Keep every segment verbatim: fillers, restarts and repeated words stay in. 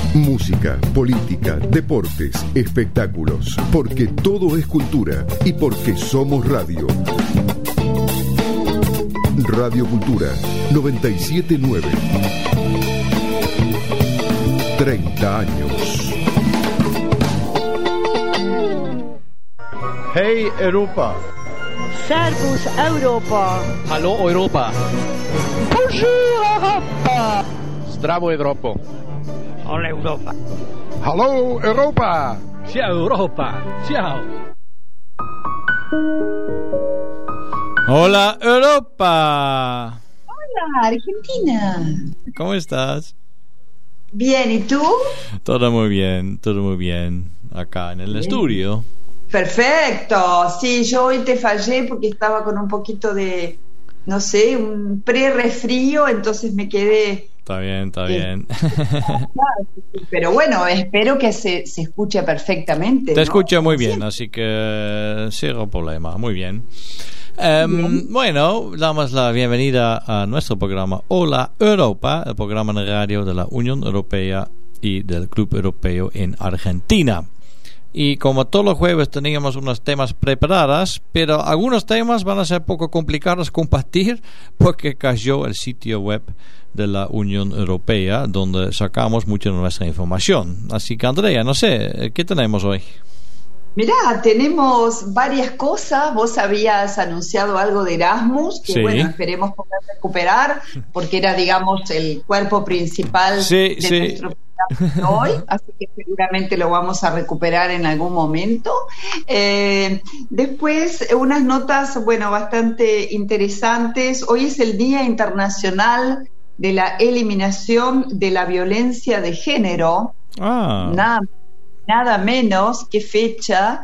Música, política, deportes, espectáculos, porque todo es cultura y porque somos radio. Radio Cultura noventa y siete punto nueve. treinta años. Hey Europa. Servus Europa. Hallo Europa. Bonjour Europa. Zdravo Europa. Hola Europa. Hallo Europa. Ciao Europa. Ciao. Hola Europa. Hola Argentina. ¿Cómo estás? Bien, ¿y tú? Todo muy bien, todo muy bien. Acá en el bien. Estudio. Perfecto. Sí, yo hoy te fallé porque estaba con un poquito de, no sé, un pre-resfrío, entonces me quedé... Está bien, está eh, bien. Pero bueno, espero que se, se escuche perfectamente. Te ¿no? escucho muy bien, sí. Así que cero problema. Muy bien. Um, bueno, damos la bienvenida a nuestro programa Hola Europa, el programa de radio de la Unión Europea y del Club Europeo en Argentina. Y como todos los jueves teníamos unos temas preparados, pero algunos temas van a ser poco complicados de compartir porque cayó el sitio web de la Unión Europea donde sacamos mucha de nuestra información. Así que Andrea, no sé, ¿qué tenemos hoy? Mirá, tenemos varias cosas. Vos habías anunciado algo de Erasmus, que sí. Bueno, esperemos poder recuperar, porque era, digamos, el cuerpo principal sí, de sí. nuestro programa de hoy, así que seguramente lo vamos a recuperar en algún momento. Eh, después, unas notas, bueno, bastante interesantes. Hoy es el Día Internacional de la Eliminación de la Violencia de Género. Ah. Nada nada menos que fecha,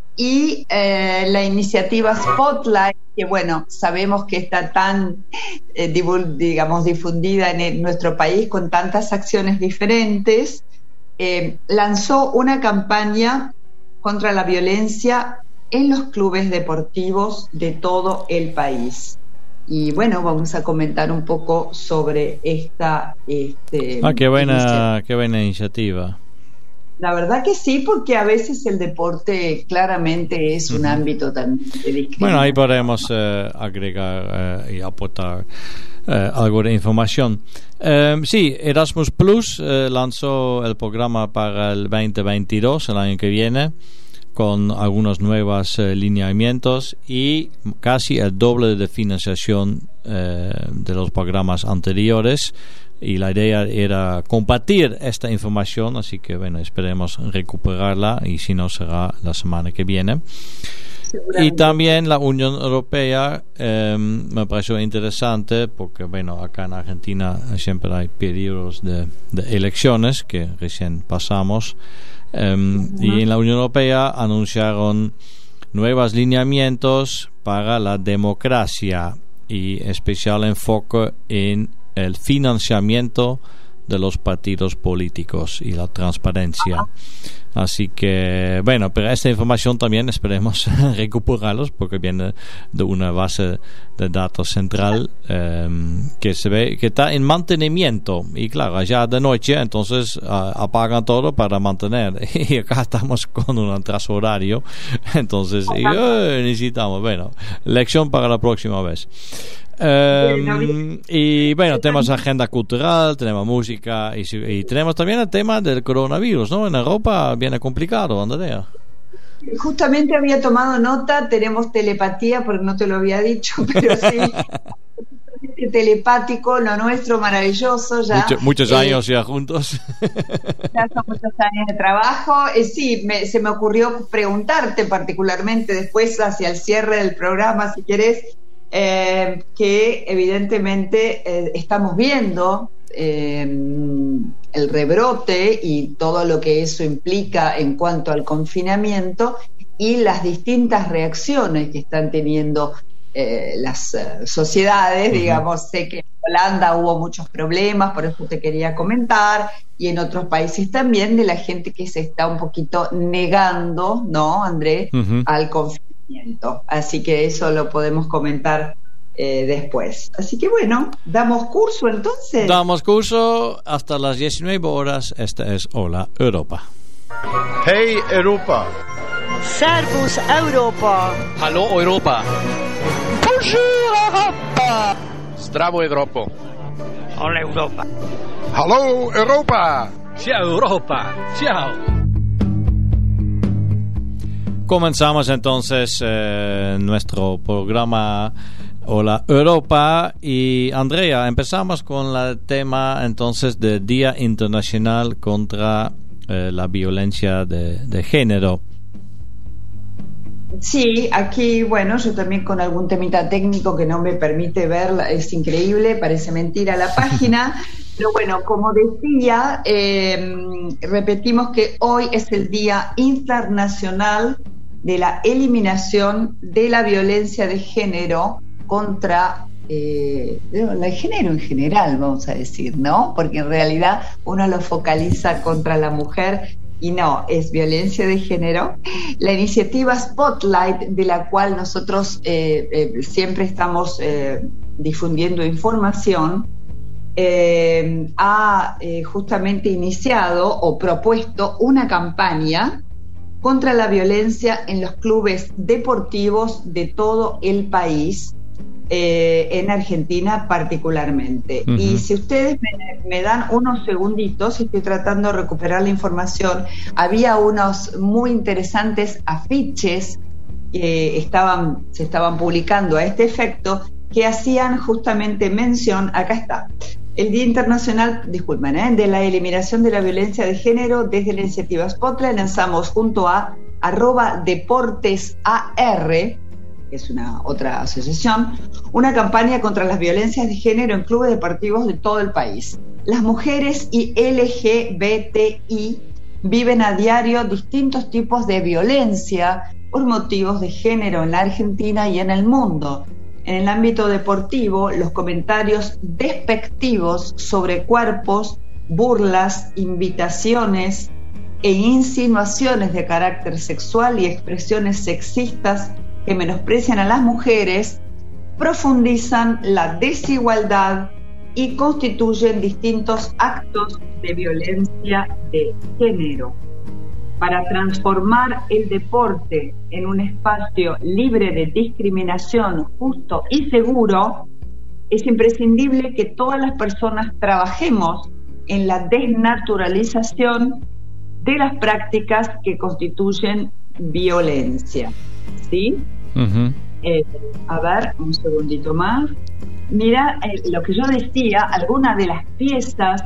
y eh, la iniciativa Spotlight, que bueno, sabemos que está tan eh, divul- digamos difundida en el, nuestro país con tantas acciones diferentes, eh, lanzó una campaña contra la violencia en los clubes deportivos de todo el país. Y bueno, vamos a comentar un poco sobre esta este, ah, qué buena, iniciativa. Qué buena iniciativa. La verdad que sí, porque a veces el deporte claramente es un uh-huh. ámbito también de discriminación. Bueno, ahí podemos eh, agregar eh, y aportar eh, algo de información. Eh, sí, Erasmus Plus eh, lanzó el programa para el veinte veintidós, el año que viene, con algunos nuevos eh, lineamientos y casi el doble de financiación eh, de los programas anteriores. Y la idea era compartir esta información, así que bueno, esperemos recuperarla y si no será la semana que viene. Y también la Unión Europea eh, me pareció interesante porque bueno, acá en Argentina siempre hay periodos de, de elecciones que recién pasamos eh, uh-huh. y en la Unión Europea anunciaron nuevos lineamientos para la democracia y especial enfoque en el financiamiento de los partidos políticos y la transparencia. Así que bueno, pero esta información también esperemos recuperarlos porque viene de una base de datos central eh, que se ve que está en mantenimiento y claro, allá de noche entonces uh, apagan todo para mantener y acá estamos con un atraso horario, entonces y, uh, necesitamos, bueno, lección para la próxima vez. Um, y bueno, tenemos agenda cultural, tenemos música y, y tenemos también el tema del coronavirus, ¿no? En Europa viene complicado, Andrea. Justamente había tomado nota, tenemos telepatía, porque no te lo había dicho, pero sí, telepático, lo nuestro maravilloso ya. Mucho, muchos eh, años ya juntos. Ya son muchos años de trabajo. Eh, sí, me, se me ocurrió preguntarte particularmente después hacia el cierre del programa, si querés, Eh, que evidentemente eh, estamos viendo eh, el rebrote y todo lo que eso implica en cuanto al confinamiento y las distintas reacciones que están teniendo eh, las uh, sociedades, uh-huh. digamos. Sé que en Holanda hubo muchos problemas, por eso te quería comentar, y en otros países también, de la gente que se está un poquito negando, ¿no, André?, uh-huh. al confinamiento. Así que eso lo podemos comentar eh, después. Así que bueno, ¿damos curso entonces? Damos curso hasta las diecinueve horas. Esta es Hola Europa. Hey Europa. Servus Europa. Hallo Europa. Bonjour Europa. Zdravo Evropo. Hola Europa. Hallo Europa. Ciao Europa. Ciao. Comenzamos entonces eh, nuestro programa Hola Europa. Y Andrea, empezamos con el tema entonces del Día Internacional contra eh, la Violencia de, de Género. Sí, aquí, bueno, yo también con algún temita técnico que no me permite ver, es increíble, parece mentira la página, pero bueno, como decía, eh, repetimos que hoy es el Día Internacional de la Eliminación de la Violencia de Género contra eh, el género en general, vamos a decir, ¿no? Porque en realidad uno lo focaliza contra la mujer y no, es violencia de género. La iniciativa Spotlight, de la cual nosotros eh, eh, siempre estamos eh, difundiendo información, eh, ha eh, justamente iniciado o propuesto una campaña contra la violencia en los clubes deportivos de todo el país, eh, en Argentina particularmente. Uh-huh. Y si ustedes me, me dan unos segunditos, estoy tratando de recuperar la información, había unos muy interesantes afiches que estaban, se estaban publicando a este efecto, que hacían justamente mención, acá está, el Día Internacional, disculpen, ¿eh? de la Eliminación de la Violencia de Género. Desde la iniciativa Spotlight lanzamos junto a arroba Deportes A R, que es una otra asociación, una campaña contra las violencias de género en clubes deportivos de todo el país. Las mujeres y L G B T I viven a diario distintos tipos de violencia por motivos de género en la Argentina y en el mundo. En el ámbito deportivo, los comentarios despectivos sobre cuerpos, burlas, invitaciones e insinuaciones de carácter sexual y expresiones sexistas que menosprecian a las mujeres profundizan la desigualdad y constituyen distintos actos de violencia de género. Para transformar el deporte en un espacio libre de discriminación, justo y seguro, es imprescindible que todas las personas trabajemos en la desnaturalización de las prácticas que constituyen violencia. ¿Sí? Uh-huh. Eh, a ver, un segundito más. Mira, eh, lo que yo decía, algunas de las piezas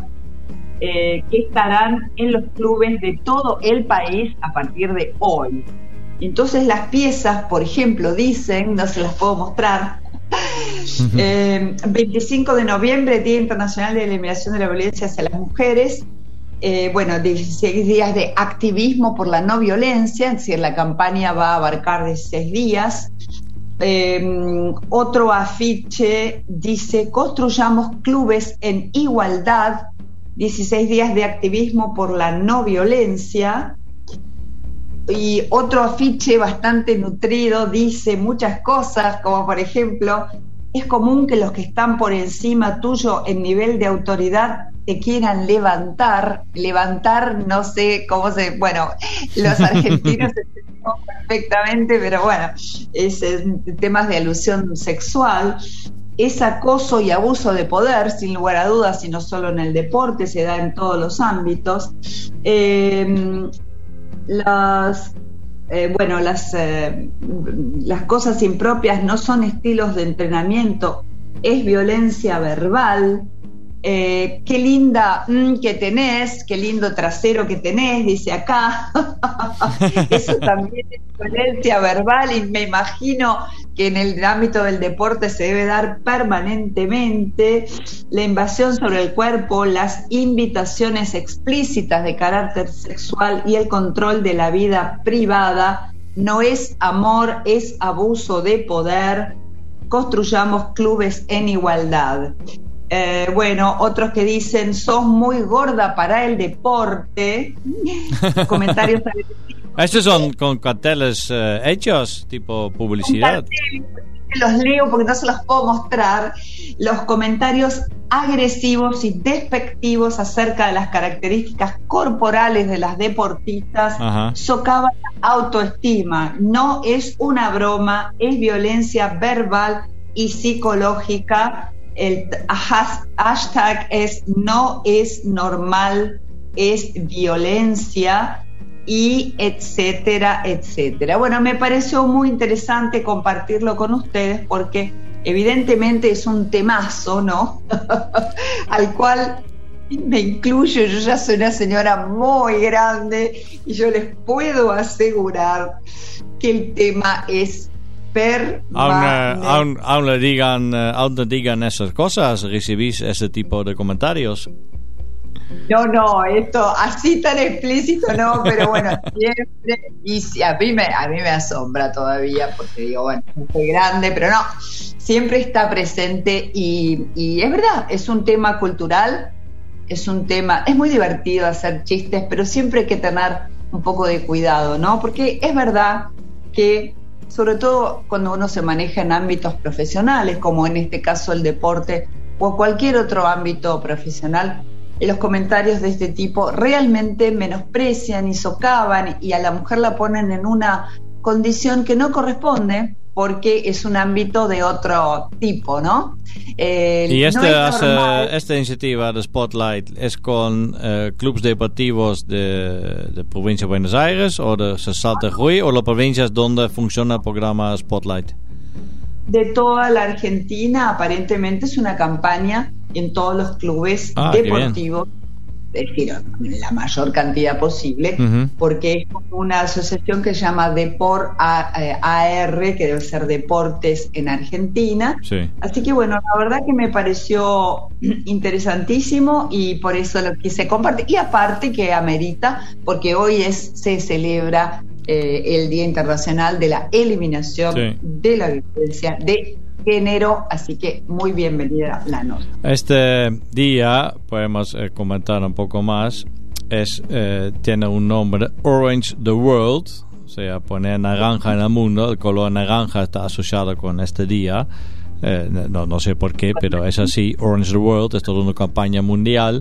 eh, que estarán en los clubes de todo el país a partir de hoy. Entonces las piezas, por ejemplo, dicen, no se las puedo mostrar, uh-huh. eh, veinticinco de noviembre, Día Internacional de la Eliminación de la Violencia hacia las Mujeres. Eh, bueno, dieciséis días de activismo por la no violencia, es decir, la campaña va a abarcar dieciséis días. Eh, otro afiche dice: construyamos clubes en igualdad, dieciséis días de activismo por la no violencia. Y otro afiche bastante nutrido dice muchas cosas, como por ejemplo: es común que los que están por encima tuyo en nivel de autoridad te quieran levantar, levantar, no sé cómo se, bueno, los argentinos entendemos perfectamente, pero bueno, es, es temas de alusión sexual. Es acoso y abuso de poder, sin lugar a dudas, y no solo en el deporte, se da en todos los ámbitos. Eh, las eh, bueno, las, eh, las cosas impropias no son estilos de entrenamiento, es violencia verbal. Eh, qué linda mm, que tenés, qué lindo trasero que tenés, dice acá. Eso también es violencia verbal, y me imagino que en el ámbito del deporte se debe dar permanentemente. La invasión sobre el cuerpo, las invitaciones explícitas de carácter sexual y el control de la vida privada no es amor, es abuso de poder. Construyamos clubes en igualdad. Eh, bueno, otros que dicen: sos muy gorda para el deporte. Comentarios agresivos. Estos son con carteles uh, hechos, tipo publicidad. Cartel, te los leo porque no se los puedo mostrar, los comentarios agresivos y despectivos acerca de las características corporales de las deportistas. Ajá. Socavan la autoestima. No es una broma, es violencia verbal y psicológica. El hashtag es no es normal, es violencia, y etcétera, etcétera. Bueno, me pareció muy interesante compartirlo con ustedes porque evidentemente es un temazo, ¿no? Al cual me incluyo, yo ya soy una señora muy grande y yo les puedo asegurar que el tema es permanente. Aún, uh, aún, aún le digan, uh, aún le digan esas cosas, recibís ese tipo de comentarios. No, no, esto así tan explícito no, pero bueno, siempre, y sí, a mí me, a mí me asombra todavía, porque digo, bueno, soy grande, pero no, siempre está presente y, y es verdad, es un tema cultural, es un tema, es muy divertido hacer chistes, pero siempre hay que tener un poco de cuidado, ¿no? Porque es verdad que, sobre todo cuando uno se maneja en ámbitos profesionales, como en este caso el deporte o cualquier otro ámbito profesional, los comentarios de este tipo realmente menosprecian y socavan y a la mujer la ponen en una condición que no corresponde porque es un ámbito de otro tipo, ¿no? Eh, y este, no es hace, esta iniciativa de Spotlight es con eh, clubes deportivos de, de provincia de Buenos Aires o de Salta Jujuy o las provincias donde funciona el programa Spotlight. De toda la Argentina, aparentemente es una campaña en todos los clubes ah, deportivos, es decir, la mayor cantidad posible, uh-huh. porque es una asociación que se llama Deport A R, que debe ser Deportes en Argentina. Sí. Así que bueno, la verdad que me pareció interesantísimo y por eso lo quise compartir. Y aparte que amerita, porque hoy es se celebra eh, el Día Internacional de la Eliminación sí. de la Violencia de Género, así que muy bienvenida la nota. Este día, podemos eh, comentar un poco más, es eh, tiene un nombre, Orange the World, o sea, poner naranja en el mundo, el color naranja está asociado con este día, eh, no, no sé por qué, pero es así, Orange the World, es toda una campaña mundial,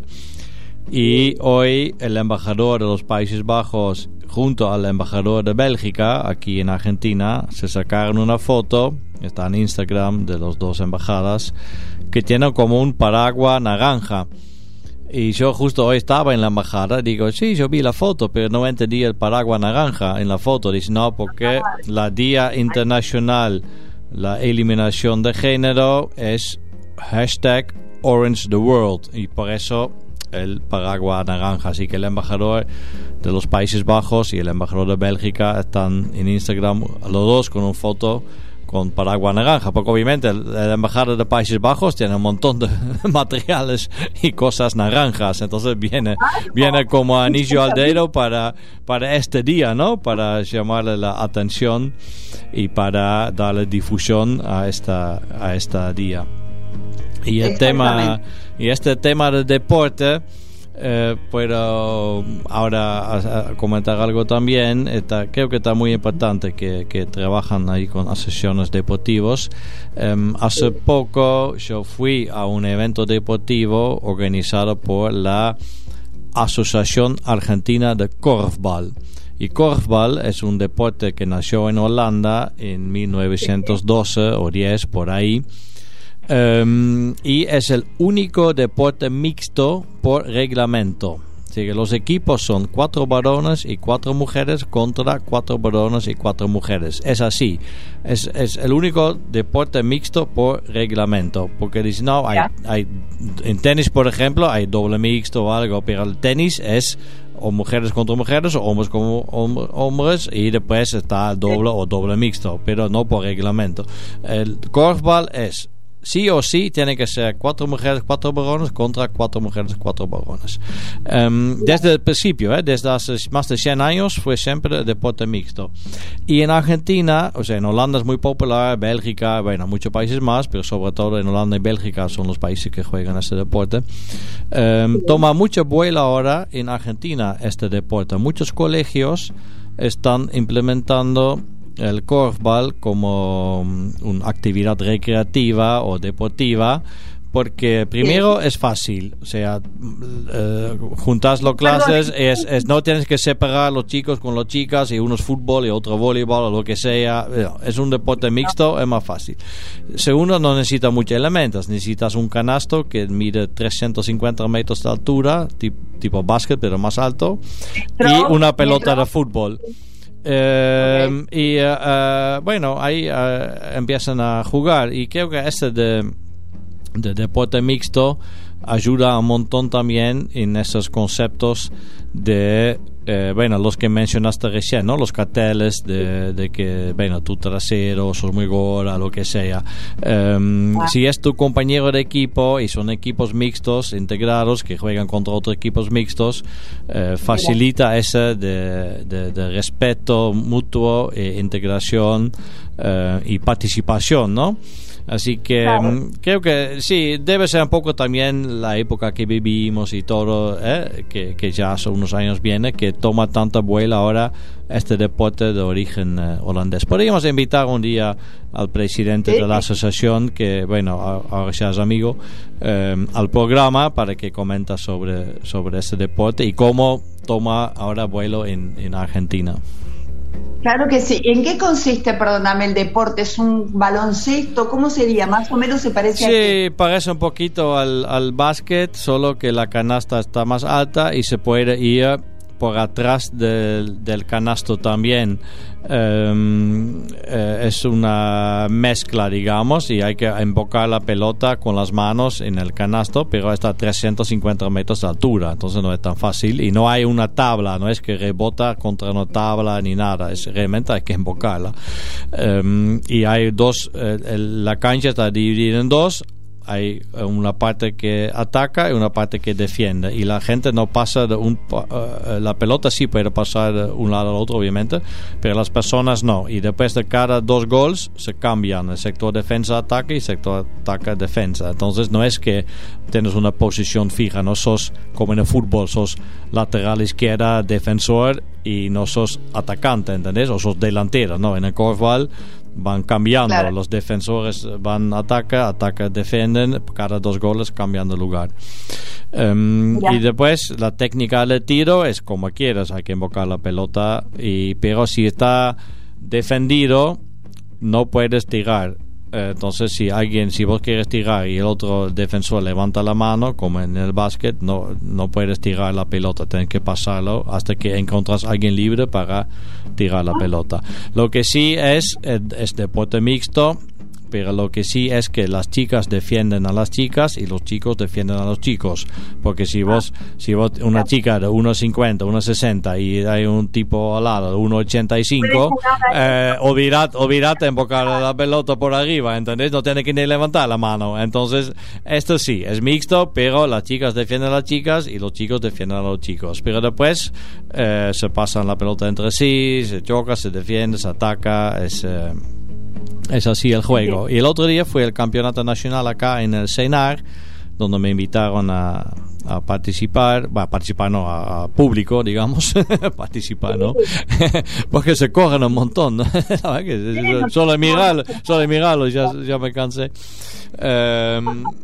y hoy el embajador de los Países Bajos junto al embajador de Bélgica aquí en Argentina se sacaron una foto, está en Instagram, de las dos embajadas, que tienen como un paraguas naranja. Y yo justo hoy estaba en la embajada, digo, sí, yo vi la foto, pero no entendí el paraguas naranja en la foto. Dice, no, porque la Día Internacional, la Eliminación de Género es hashtag Orange the World, y por eso el paraguas naranja. Así que el embajador de los Países Bajos y el embajador de Bélgica están en Instagram los dos con una foto con paraguas naranja, porque obviamente el, el embajador de Países Bajos tiene un montón de materiales y cosas naranjas, entonces viene viene como anillo al dedo para para este día, ¿no? Para llamarle la atención y para darle difusión a esta a este día. Y el tema y este tema del deporte, eh, puedo ahora a, a comentar algo también. Está, creo que está muy importante que, que trabajan ahí con asociaciones deportivas. Um, hace poco yo fui a un evento deportivo organizado por la Asociación Argentina de Korfbal. Y korfbal es un deporte que nació en Holanda en mil novecientos doce o diez, por ahí. Um, y es el único deporte mixto por reglamento. Así que los equipos son cuatro varones y cuatro mujeres contra cuatro varones y cuatro mujeres. Es así. Es, es el único deporte mixto por reglamento. Porque dicen, no, hay, hay, en tenis, por ejemplo, hay doble mixto o algo, pero el tenis es o mujeres contra mujeres o hombres como hombres, y después está el doble o doble mixto, pero no por reglamento. El korfbal es sí o sí tiene que ser cuatro mujeres, cuatro varones contra cuatro mujeres, cuatro varones. Um, desde el principio, ¿eh? desde hace más de cien años, fue siempre deporte mixto. Y en Argentina, o sea, en Holanda es muy popular, Bélgica, bueno, muchos países más, pero sobre todo en Holanda y Bélgica son los países que juegan este deporte. Um, toma mucho vuelo ahora en Argentina este deporte. Muchos colegios están implementando el korfball como una actividad recreativa o deportiva, porque primero sí. es fácil, o sea, eh, juntas las clases, es, es, no tienes que separar los chicos con las chicas y unos fútbol y otro voleibol o lo que sea, es un deporte mixto, es más fácil. Segundo, no necesitas muchos elementos, necesitas un canasto que mide trescientos cincuenta metros de altura, tipo, tipo básquet pero más alto, y una pelota de fútbol. Eh, okay. Y uh, uh, bueno, ahí uh, empiezan a jugar, y creo que este de de deporte mixto ayuda un montón también en esos conceptos de eh, bueno, los que mencionaste recién, ¿no? Los carteles de, de que, bueno, tu trasero, sos muy gorda, lo que sea. Um, ah. Si es tu compañero de equipo y son equipos mixtos integrados que juegan contra otros equipos mixtos, eh, facilita ese de, de, de respeto mutuo, e integración eh, y participación, ¿no? Así que claro. creo que sí, debe ser un poco también la época que vivimos y todo, ¿eh? que, que ya hace unos años viene, que toma tanta vuela ahora este deporte de origen eh, holandés. Podríamos invitar un día al presidente ¿Sí? de la asociación, que bueno, ahora ya es amigo, eh, al programa para que comenta sobre, sobre este deporte y cómo toma ahora vuelo en, en Argentina. Claro que sí. ¿En qué consiste, perdóname, el deporte? ¿Es un baloncesto? ¿Cómo sería? Más o menos se parece sí, a... Sí, parece un poquito al, al básquet, solo que la canasta está más alta y se puede ir por atrás del, del canasto también. Um, eh, es una mezcla, digamos, y hay que embocar la pelota con las manos en el canasto, pero está a trescientos cincuenta metros de altura, entonces no es tan fácil, y no hay una tabla, no es que rebota contra una tabla ni nada, es realmente hay que embocarla. Um, y hay dos, eh, el, la cancha está dividida en dos. Hay una parte que ataca y una parte que defiende, y la gente no pasa de un uh, la pelota sí puede pasar de un lado al otro, obviamente, pero las personas no, y después de cada dos goles se cambian el sector defensa-ataque y sector ataque-defensa. Entonces no es que tienes una posición fija, no sos como en el fútbol, sos lateral izquierda, defensor, y no sos atacante, ¿entendés? O sos delantero, no, en el korfball van cambiando, claro. Los defensores van ataca, ataca, defienden, cada dos goles cambian de lugar. Um, y después la técnica de tiro es como quieras, hay que invocar la pelota, y pero si está defendido no puedes tirar. Entonces si alguien, si vos quieres tirar y el otro defensor levanta la mano, como en el básquet, no, no puedes tirar la pelota, tienes que pasarlo hasta que encuentras a alguien libre para tirar la pelota. Lo que sí es, es deporte mixto, pero lo que sí es que las chicas defienden a las chicas y los chicos defienden a los chicos, porque si vos si vos una chica de uno cincuenta, uno sesenta y hay un tipo al lado de uno ochenta y cinco, eh, olvidate, olvidate embocar la pelota por arriba, ¿entendés? No tiene que ni levantar la mano. Entonces esto sí, es mixto, pero las chicas defienden a las chicas y los chicos defienden a los chicos, pero después eh, se pasan la pelota entre sí, se choca, se defiende, se ataca, es... Eh, Es así el juego. Y el otro día fue el campeonato nacional acá en el Senar, donde me invitaron a, a participar, bueno, participar no, a, a público, digamos, participar, ¿no? Porque se corren un montón, ¿no? solo de mirarlo, solo de mirarlo ya, ya me cansé. Eh,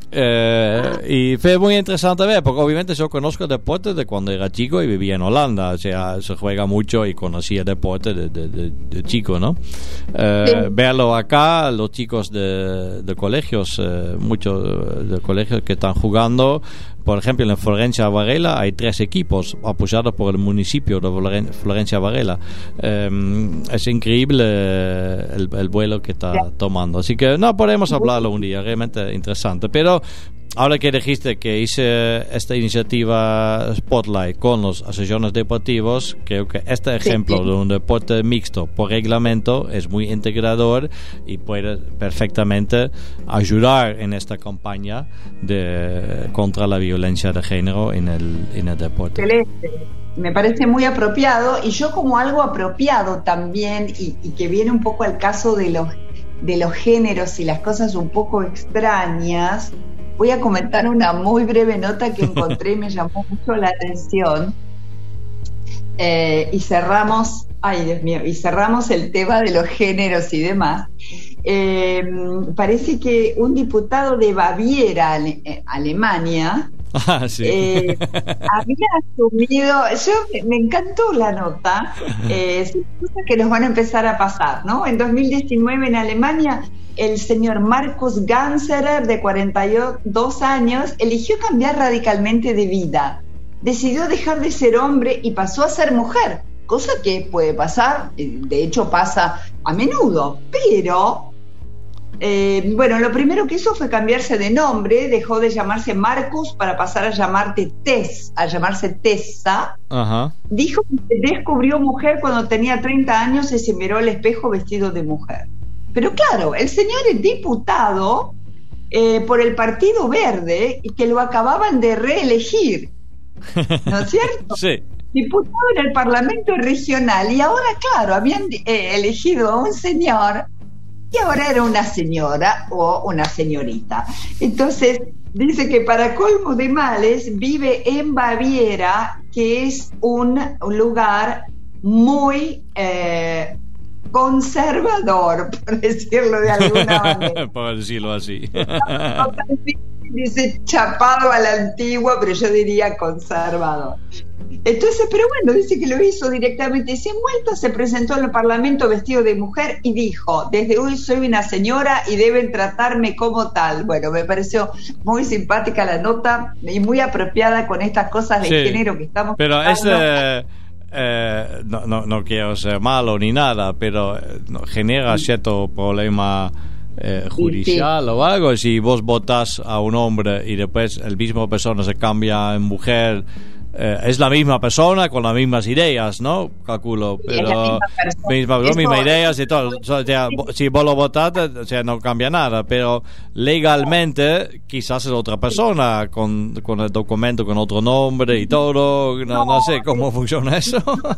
eh, y fue muy interesante ver, porque obviamente yo conozco el deporte de cuando era chico y vivía en Holanda, o sea, se juega mucho y conocía el deporte de, de, de, de chico, ¿no? Eh, sí. Verlo acá, los chicos de, de colegios, eh, muchos de colegios que están jugando. Por ejemplo, en Florencia Varela hay tres equipos apoyados por el municipio de Florencia Varela. Eh, es increíble el, el vuelo que está tomando. Así que no podemos hablarlo un día, realmente interesante. Pero ahora que dijiste que hice esta iniciativa Spotlight con los asociaciones deportivos, creo que este ejemplo sí, sí. de un deporte mixto por reglamento es muy integrador y puede perfectamente ayudar en esta campaña de contra la violencia de género en el, en el deporte. Excelente. Me parece muy apropiado, y yo como algo apropiado también, y, y que viene un poco al caso de los, de los géneros y las cosas un poco extrañas, voy a comentar una muy breve nota que encontré y me llamó mucho la atención. eh, y cerramos, ay Dios mío, y cerramos el tema de los géneros y demás. Eh, parece que un diputado de Baviera, Ale- Alemania, Ah, sí. eh, había asumido, yo me encantó la nota, eh, son cosas que nos van a empezar a pasar, ¿no? En dos mil diecinueve en Alemania, el señor Markus Ganserer, de cuarenta y dos años, eligió cambiar radicalmente de vida. Decidió dejar de ser hombre y pasó a ser mujer, cosa que puede pasar, de hecho pasa a menudo, pero... Eh, bueno, lo primero que hizo fue cambiarse de nombre, dejó de llamarse Marcus para pasar a llamarte Tess, a llamarse Tessa. Ajá. Dijo que se descubrió mujer cuando tenía treinta años y se miró al espejo vestido de mujer. Pero claro, el señor es diputado eh, por el Partido Verde y que lo acababan de reelegir, ¿no es cierto? Sí. Diputado en el Parlamento Regional, y ahora, claro, habían eh, elegido a un señor y ahora era una señora o una señorita. Entonces, dice que para colmo de males vive en Baviera, que es un, un lugar muy eh, conservador, por decirlo de alguna manera. Por decirlo así. Dice chapado a la antigua, pero yo diría conservador. Entonces, pero bueno, dice que lo hizo directamente sin vuelta, se presentó en el Parlamento vestido de mujer y dijo: desde hoy soy una señora y deben tratarme como tal. Bueno, me pareció muy simpática la nota y muy apropiada con estas cosas de sí, género que estamos pero hablando. Este, eh, no, no, no quiero ser malo ni nada, pero no, genera cierto problema eh, judicial sí, sí. o algo. Si vos votás a un hombre y después el mismo persona se cambia en mujer, Eh, es la misma persona con las mismas ideas, ¿no? Calculo, pero misma, misma, mismas ideas y todo. O sea, si vos lo votaste, o sea, no cambia nada, pero legalmente quizás es otra persona con, con el documento con otro nombre y todo. No, no, no sé cómo funciona eso.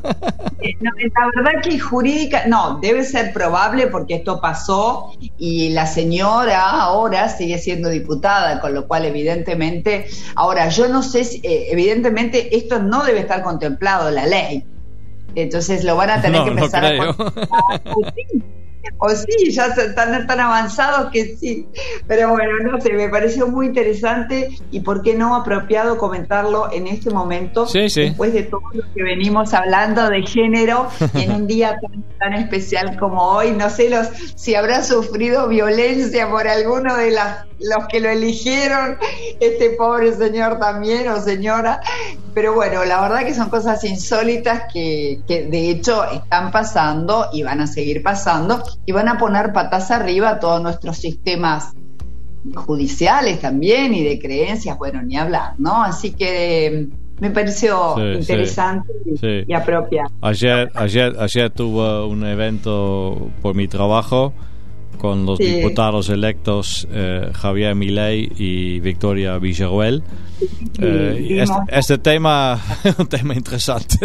No, la verdad que jurídica, no, debe ser probable porque esto pasó y la señora ahora sigue siendo diputada, con lo cual evidentemente, ahora yo no sé si, eh, evidentemente esto no debe estar contemplado en la ley, entonces lo van a tener no, que empezar no a contemplar. O sí, ya están tan avanzados que sí, pero bueno, no sé, me pareció muy interesante y por qué no apropiado comentarlo en este momento, sí, sí. después de todo lo que venimos hablando de género y en un día tan, tan especial como hoy. No sé los, si habrá sufrido violencia por alguno de las, los que lo eligieron, este pobre señor también o señora, pero bueno, la verdad que son cosas insólitas que, que de hecho están pasando y van a seguir pasando y van a poner patas arriba a todos nuestros sistemas judiciales también y de creencias, bueno, ni hablar, ¿no? Así que me pareció sí, interesante sí, y, sí. y apropiado. Ayer, ayer, ayer tuve un evento por mi trabajo con los sí. diputados electos eh, Javier Milei y Victoria Villarruel. Sí, eh, y este, este tema es un tema interesante.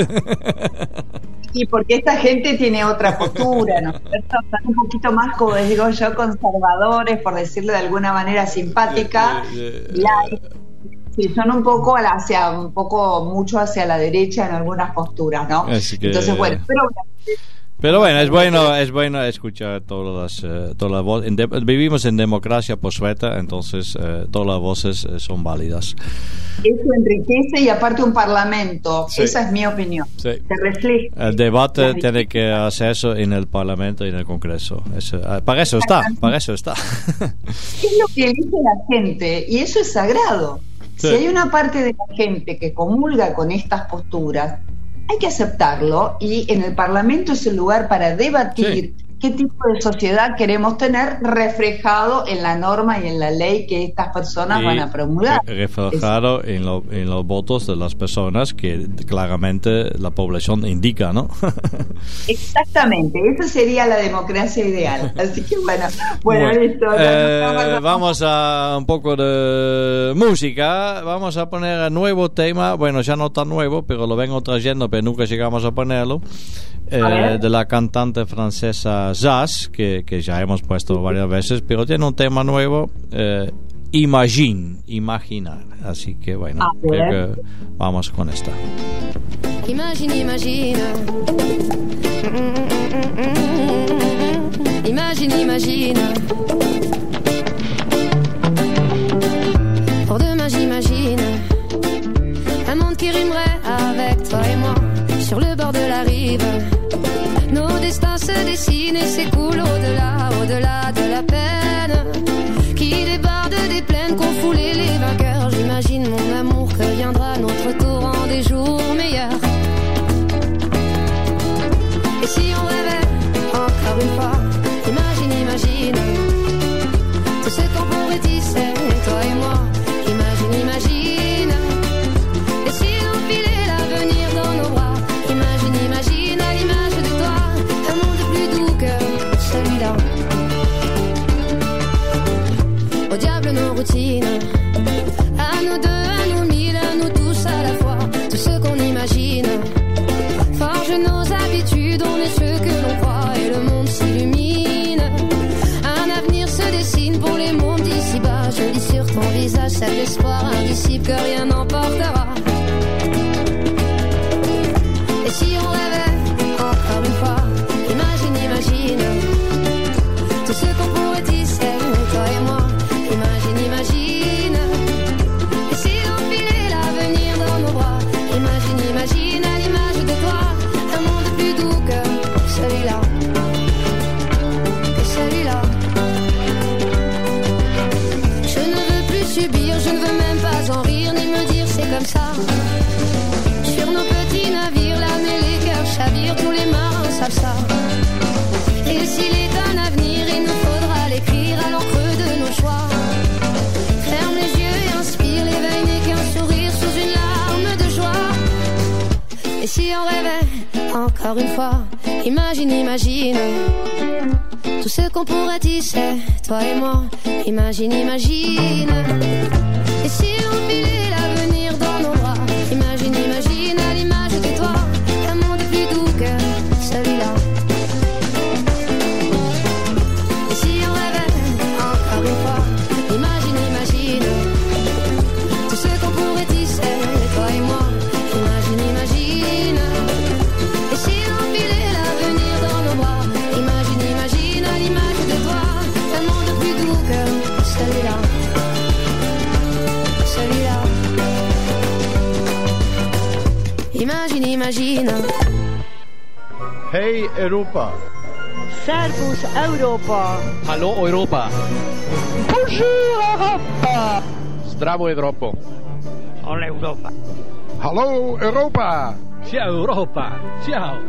Sí, porque esta gente tiene otra postura, ¿no? Están un poquito más, como digo yo, conservadores, por decirlo de alguna manera simpática. La, sí, son un poco hacia, un poco mucho hacia la derecha en algunas posturas, ¿no? Que, Entonces, bueno, pero Pero bueno, es bueno, es bueno escuchar todas las, uh, todas las voces. De, vivimos en democracia, por suerte, entonces uh, todas las voces uh, son válidas. Eso enriquece y aparte un parlamento, sí. Esa es mi opinión. Sí. Se refleja. El debate tiene que hacerse en el parlamento y en el Congreso. Eso, uh, para eso está, para eso está. Es lo que elige la gente y eso es sagrado. Sí. Si hay una parte de la gente que comulga con estas posturas, hay que aceptarlo y en el Parlamento es el lugar para debatir sí. qué tipo de sociedad queremos tener reflejado en la norma y en la ley que estas personas y van a promulgar. Reflejado en, lo, en los votos de las personas que claramente la población indica, ¿no? Exactamente, esa sería la democracia ideal. Así que bueno, bueno, bueno listo. Eh, vamos a un poco de música. Vamos a poner un nuevo tema. Bueno, ya no tan nuevo, pero lo vengo trayendo, pero nunca llegamos a ponerlo. Eh, de la cantante francesa Zaz, que, que ya hemos puesto varias veces, pero tiene un tema nuevo, eh, Imagine, imaginar. Así que bueno, creo que vamos con esta. Imagine, imagine. Imagine, imagine. Pour demain, j'imagine un monde qui rimerait avec toi et moi sur le bord de la rive. Nos destins se dessinent et s'écoulent au-delà, au-delà de la peine qui déborde des plaines qu'ont foulé les vainqueurs. J'imagine mon amour que viendra notre tour en des jours meilleurs. Et si on rêvait encore une fois, imagine, imagine tout ce qu'on pourrait tisser, toi et moi. Imagine, imagine. Et si on filait l'avenir dans nos bras, imagine, imagine à l'image de toi un monde plus doux que celui-là. Au diable nos routines, à nous deux, à nous mille, à nous tous à la fois. Tout ce qu'on imagine forge nos habitudes, on est ce que l'on croit et le monde s'illumine. Un avenir se dessine pour les mondes d'ici-bas. Je lis sur ton visage cet espoir indicible que rien n'emportera. Et si on rêvait encore une fois, imagine, imagine tout ce qu'on pourrait tisser, toi et moi. Imagine, imagine. Et si on filait l'avenir dans nos bras, imagine, imagine à l'image de toi un monde plus doux que celui-là, que celui-là. Je ne veux plus subir, je ne veux même pas en rire ni me dire c'est comme ça. Sur nos petits navires, l'âme et les cœurs chavirent, tous les marins savent ça. Et s'il est un avenir, il nous faudra l'écrire à l'encre de nos choix. Ferme les yeux et inspire, l'éveil n'est qu'un sourire sous une larme de joie. Et si on rêvait encore une fois, imagine, imagine tout ce qu'on pourrait tisser, toi et moi. Imagine, imagine. Et si on filait l'avenir dans nos bras, imagine, imagine à l'image de toi un monde plus doux que celui-là. Et si on rêvait encore une fois, imagine, imagine tout ce qu'on pourrait tisser, toi et moi. Imagine, imagine. Et si on filait l'avenir dans nos bras, imagine, imagine à l'image de toi un monde plus doux que celui-là, celui-là. Imagine, imagine. Hey Europa. Servus Europa. Hallo Europa. Bonjour Europa. Zdravo Evropo. Hola Europa. Hallo Europa. Ciao Europa. Ciao.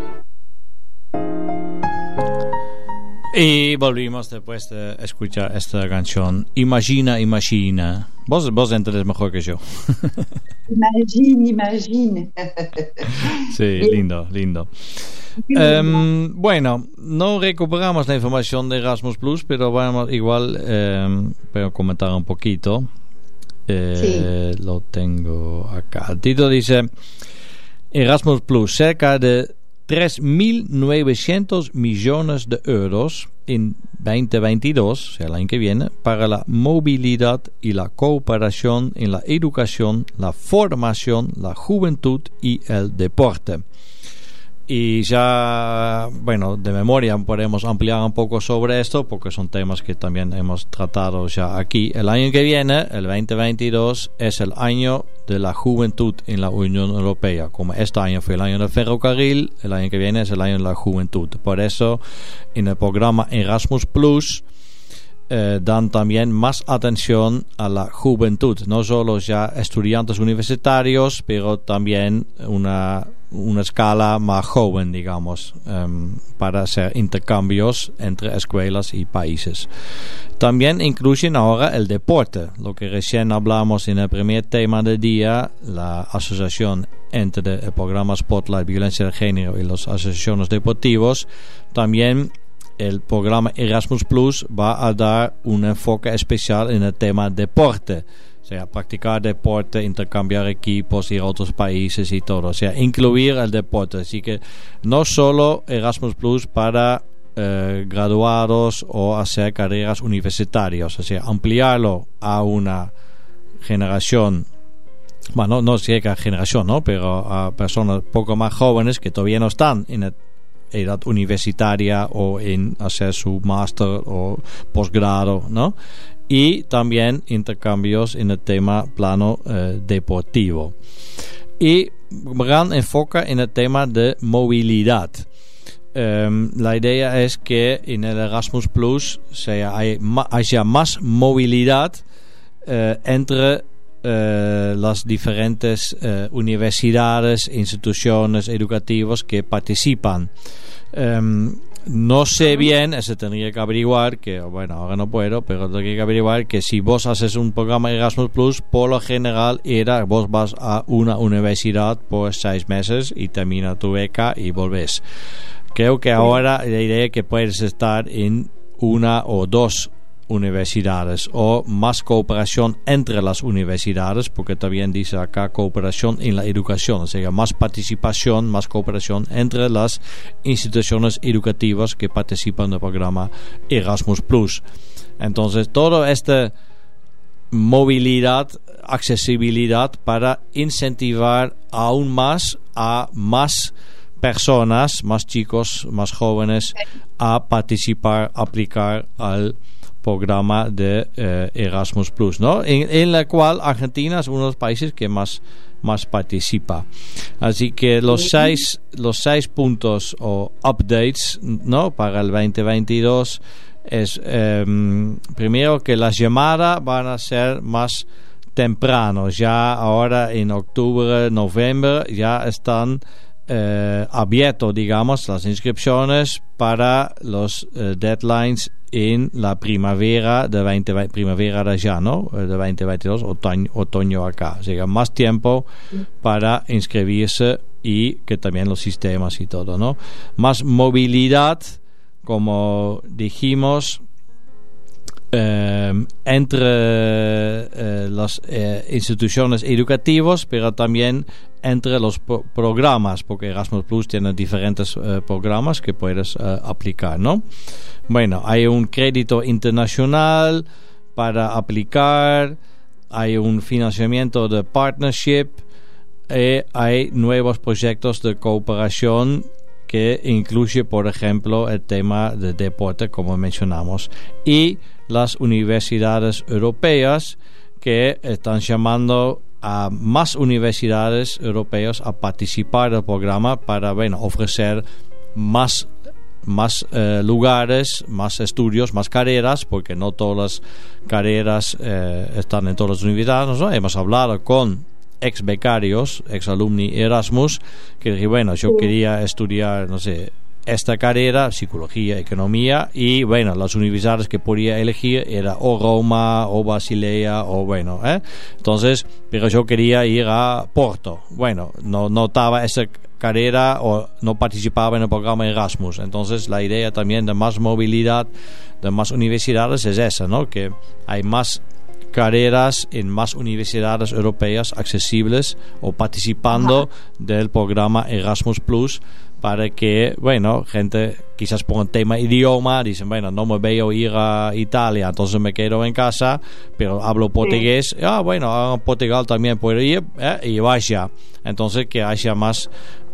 Y volvimos después de escuchar esta canción. Imagina, imagina. Vos, vos entendés mejor que yo. Imagine, imagine. Sí, lindo, lindo. Um, bueno, no recuperamos la información de Erasmus Plus, pero vamos igual um, voy a comentar un poquito. Eh, sí. Lo tengo acá. El título dice: Erasmus Plus, cerca de tres mil novecientos millones de euros en veinte veintidós, o sea, el año que viene, para la movilidad y la cooperación en la educación, la formación, la juventud y el deporte. Y ya, bueno, de memoria podemos ampliar un poco sobre esto, porque son temas que también hemos tratado ya aquí. El año que viene, el veinte veintidós, es el año de la juventud en la Unión Europea. Como este año fue el año del ferrocarril, el año que viene es el año de la juventud. Por eso, en el programa Erasmus Plus, Eh, dan también más atención a la juventud, no solo ya estudiantes universitarios, pero también una, una escala más joven, digamos, um, para hacer intercambios entre escuelas y países. También incluyen ahora el deporte, lo que recién hablamos en el primer tema del día, la asociación entre el programa Spotlight, violencia de género y las asociaciones deportivas. También el programa Erasmus Plus va a dar un enfoque especial en el tema deporte, o sea, practicar deporte, intercambiar equipos, ir a otros países y todo, o sea, incluir el deporte. Así que no solo Erasmus Plus para eh, graduados o hacer carreras universitarias, o sea, ampliarlo a una generación bueno, no sé qué generación, ¿no? Pero a personas poco más jóvenes que todavía no están en la edad universitaria o en hacer su máster o posgrado, ¿no? Y también intercambios en el tema plano eh, deportivo. Y gran enfoque en el tema de movilidad. Um, la idea es que en el Erasmus Plus sea, hay, haya más movilidad uh, entre uh, las diferentes uh, universidades, instituciones educativas que participan. Um, no sé bien, eso tendría que averiguar, que bueno, ahora no puedo, pero tendría que averiguar que si vos haces un programa Erasmus Plus, por lo general era, vos vas a una universidad por seis meses y termina tu beca y volvés. Creo que ahora la idea es que puedes estar en una o dos universidades o más cooperación entre las universidades, porque también dice acá cooperación en la educación, o sea, más participación, más cooperación entre las instituciones educativas que participan del programa Erasmus Plus. Entonces, toda esta movilidad, accesibilidad para incentivar aún más a más personas, más chicos, más jóvenes a participar, aplicar al programa de eh, Erasmus Plus, ¿no? En, en la cual Argentina es uno de los países que más más participa. Así que los seis los seis puntos o updates, ¿no? Para el veinte veintidós es eh, primero que las llamadas van a ser más temprano, ya ahora en octubre, noviembre ya están Eh, abierto, digamos, las inscripciones para los eh, deadlines en la primavera de veinte, primavera de allá, ¿no? De veinte veintidós, otoño, otoño acá. O sea, más tiempo para inscribirse y que también los sistemas y todo, ¿no? Más movilidad, como dijimos, Eh, entre eh, las eh, instituciones educativas, pero también entre los pro- programas, porque Erasmus Plus tiene diferentes eh, programas que puedes eh, aplicar, ¿no? Bueno, hay un crédito internacional para aplicar, hay un financiamiento de partnership, y hay nuevos proyectos de cooperación que incluye, por ejemplo, el tema de deporte, como mencionamos, y las universidades europeas que están llamando a más universidades europeas a participar del programa para, bueno, ofrecer más más eh, lugares, más estudios, más carreras, porque no todas las carreras eh, están en todas las universidades, ¿no? Hemos hablado con ex becarios, ex alumni Erasmus, que dije, bueno, yo quería estudiar, no sé, esta carrera, psicología, economía, y bueno, las universidades que podía elegir era o Roma o Basilea o bueno, ¿eh? Entonces, pero yo quería ir a Porto. Bueno, no notaba esa carrera o no participaba en el programa Erasmus. Entonces, la idea también de más movilidad, de más universidades es esa, ¿no? Que hay más carreras en más universidades europeas accesibles o participando Ajá. del programa Erasmus Plus, para que, bueno, gente quizás por un tema idioma dicen, bueno, no me veo ir a Italia, entonces me quedo en casa, pero hablo portugués, sí. ah, bueno, a Portugal también puedo ir, eh, y vaya. Entonces que haya más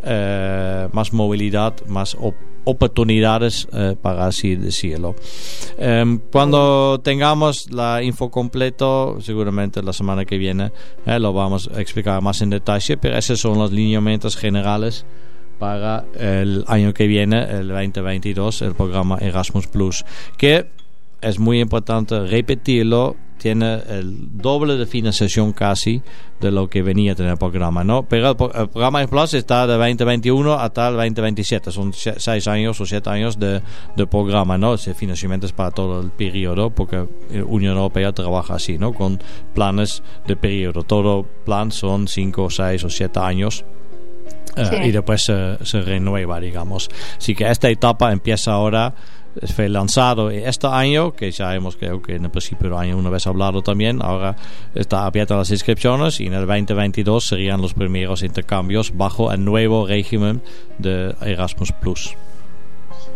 eh, más movilidad, más op- oportunidades, eh, para así decirlo. Um, cuando tengamos la info completo, seguramente la semana que viene eh, lo vamos a explicar más en detalle, pero esos son los lineamientos generales para el año que viene, el veinte veintidós, el programa Erasmus Plus, que es muy importante repetirlo, tiene el doble de financiación casi de lo que venía a tener el programa, ¿no? Pero el, el programa Plus está de veinte veintiuno hasta el veinte veintisiete, son seis años o siete años de, de programa, ¿no? Ese financiamiento es para todo el periodo, porque la Unión Europea trabaja así, ¿no? Con planes de periodo, todo plan son cinco, seis o siete años. Uh, sí. Y después se, se renueva, digamos. Así que esta etapa empieza ahora, fue lanzado este año, que ya hemos, creo que en el principio del año una vez hablado también, ahora está abierta las inscripciones y en el veinte veintidós serían los primeros intercambios bajo el nuevo régimen de Erasmus Plus.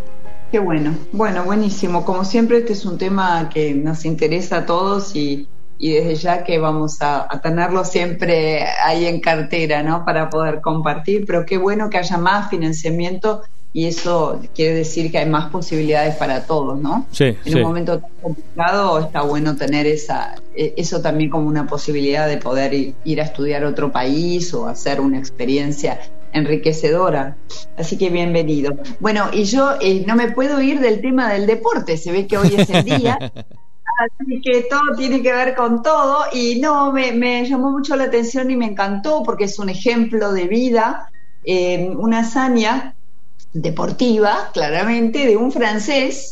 Qué bueno, bueno, buenísimo. Como siempre, este es un tema que nos interesa a todos y y desde ya que vamos a, a tenerlo siempre ahí en cartera, ¿no? Para poder compartir, pero qué bueno que haya más financiamiento y eso quiere decir que hay más posibilidades para todos, ¿no? Sí, en sí. un momento tan complicado está bueno tener esa eso también como una posibilidad de poder ir, ir a estudiar a otro país o hacer una experiencia enriquecedora. Así que bienvenido. Bueno, y yo eh, no me puedo ir del tema del deporte, se ve que hoy es el día. Así que todo tiene que ver con todo y no, me, me llamó mucho la atención y me encantó porque es un ejemplo de vida, eh, una hazaña deportiva, claramente, de un francés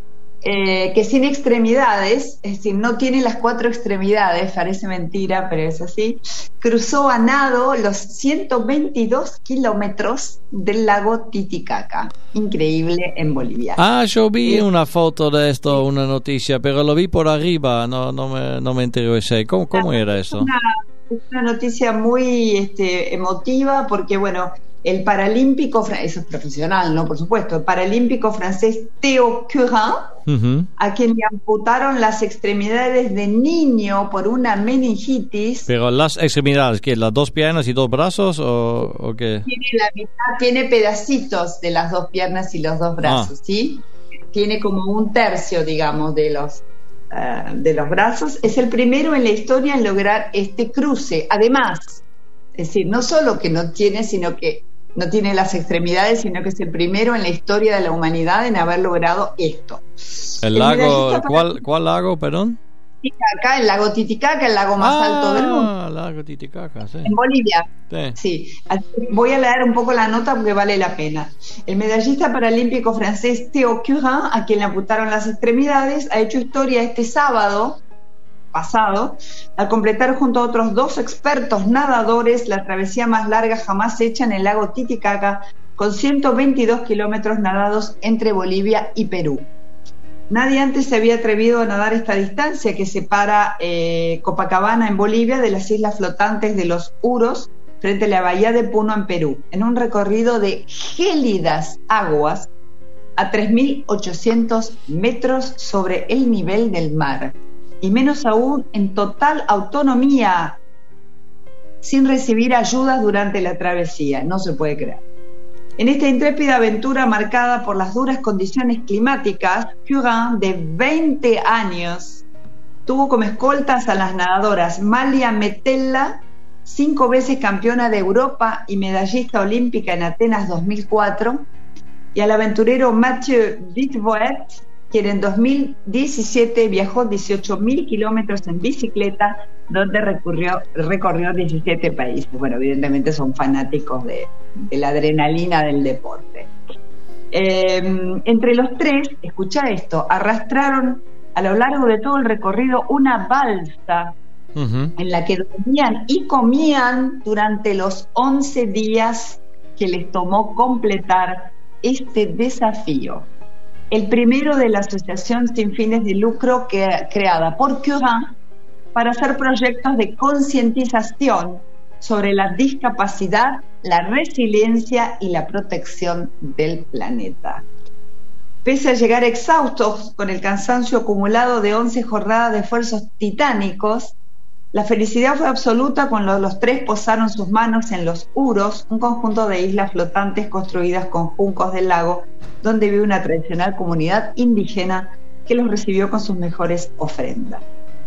eh, que sin extremidades, es decir, no tiene las cuatro extremidades, parece mentira, pero es así, cruzó a nado los ciento veintidós kilómetros del lago Titicaca, increíble, en Bolivia. Ah, yo vi eh, una foto de esto, una noticia, pero lo vi por arriba, no, no me, no me interesé. ¿Cómo, cómo era eso? Una, una noticia muy este, emotiva porque, bueno, el paralímpico, eso es profesional, ¿no? Por supuesto, el paralímpico francés Théo Curin, uh-huh. a quien le amputaron las extremidades de niño por una meningitis. Pero las extremidades, ¿qué? ¿Las dos piernas y dos brazos o, o qué? Tiene la mitad, tiene pedacitos de las dos piernas y los dos brazos, ah. ¿sí? Tiene como un tercio, digamos, de los uh, de los brazos. Es el primero en la historia en lograr este cruce. Además, es decir, no solo que no tiene, sino que no tiene las extremidades, sino que es el primero en la historia de la humanidad en haber logrado esto. ¿El, el lago, ¿cuál, cuál lago, perdón? Titicaca, el lago Titicaca, el lago más ah, alto del mundo. Ah, el lago Titicaca, sí. En Bolivia. Sí. sí. Voy a leer un poco la nota porque vale la pena. El medallista paralímpico francés Théo Curin, a quien le amputaron las extremidades, ha hecho historia este sábado pasado, al completar junto a otros dos expertos nadadores la travesía más larga jamás hecha en el lago Titicaca, con ciento veintidós kilómetros nadados entre Bolivia y Perú. Nadie antes se había atrevido a nadar esta distancia que separa eh, Copacabana en Bolivia de las islas flotantes de los Uros frente a la bahía de Puno en Perú, en un recorrido de gélidas aguas a tres mil ochocientos metros sobre el nivel del mar. Y menos aún en total autonomía, sin recibir ayudas durante la travesía. No se puede creer. En esta intrépida aventura marcada por las duras condiciones climáticas, Curin, de veinte años, tuvo como escoltas a las nadadoras Malia Metella, cinco veces campeona de Europa y medallista olímpica en Atenas dos mil cuatro, y al aventurero Mathieu Vitvoet, quien en dos mil diecisiete viajó dieciocho mil kilómetros en bicicleta, donde recurrió, recorrió diecisiete países. Bueno, evidentemente son fanáticos de, de la adrenalina del deporte. Eh, entre los tres, escucha esto, arrastraron a lo largo de todo el recorrido una balsa uh-huh. en la que dormían y comían durante los once días que les tomó completar este desafío. El primero de la asociación sin fines de lucro que, creada por Curin para hacer proyectos de concientización sobre la discapacidad, la resiliencia y la protección del planeta. Pese a llegar exhaustos con el cansancio acumulado de once jornadas de esfuerzos titánicos, la felicidad fue absoluta cuando los tres posaron sus manos en los Uros, un conjunto de islas flotantes construidas con juncos del lago, donde vive una tradicional comunidad indígena que los recibió con sus mejores ofrendas.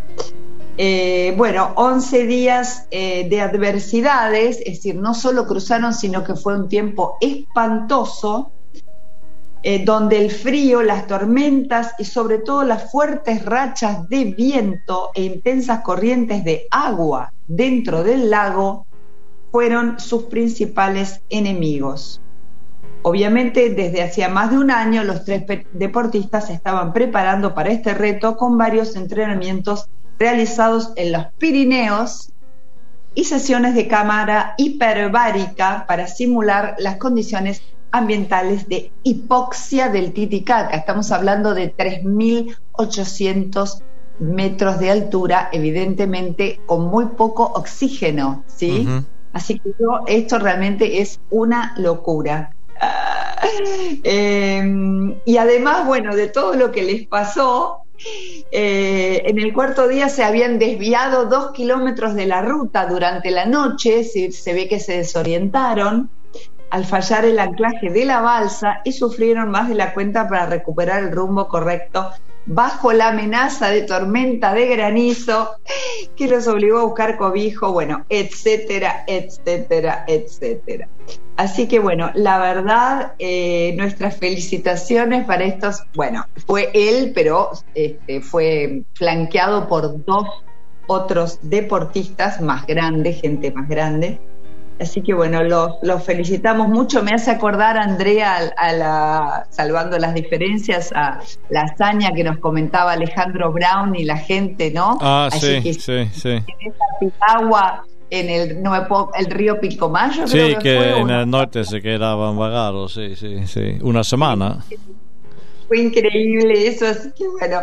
Eh, bueno, once días eh, de adversidades, es decir, no solo cruzaron, sino que fue un tiempo espantoso, eh, donde el frío, las tormentas y sobre todo las fuertes rachas de viento e intensas corrientes de agua dentro del lago fueron sus principales enemigos. Obviamente, desde hacía más de un año, los tres deportistas se estaban preparando para este reto con varios entrenamientos realizados en los Pirineos y sesiones de cámara hiperbárica para simular las condiciones ambientales de hipoxia del Titicaca. Estamos hablando de tres mil ochocientos metros de altura, evidentemente con muy poco oxígeno, ¿sí? Uh-huh. Así que yo, esto realmente es una locura. Uh, eh, y además, bueno, de todo lo que les pasó, Eh, en el cuarto día se habían desviado dos kilómetros de la ruta durante la noche, se, se ve que se desorientaron al fallar el anclaje de la balsa y sufrieron más de la cuenta para recuperar el rumbo correcto bajo la amenaza de tormenta de granizo que los obligó a buscar cobijo, bueno, etcétera, etcétera, etcétera. Así que bueno, la verdad, eh, nuestras felicitaciones para estos, bueno, fue él, pero este, fue flanqueado por dos otros deportistas más grandes, gente más grande. Así que bueno, los, los felicitamos mucho. Me hace acordar, Andrea, a, a la, salvando las diferencias, a la hazaña que nos comentaba Alejandro Brown y la gente, ¿no? Ah, Así sí, que, sí, sí. En esa Pitagua, en el, no me puedo, el río Pilcomayo, Sí, creo que, que fue, en ¿no? el norte se quedaban varados, sí, sí, sí. Una semana. Fue increíble eso, así que bueno,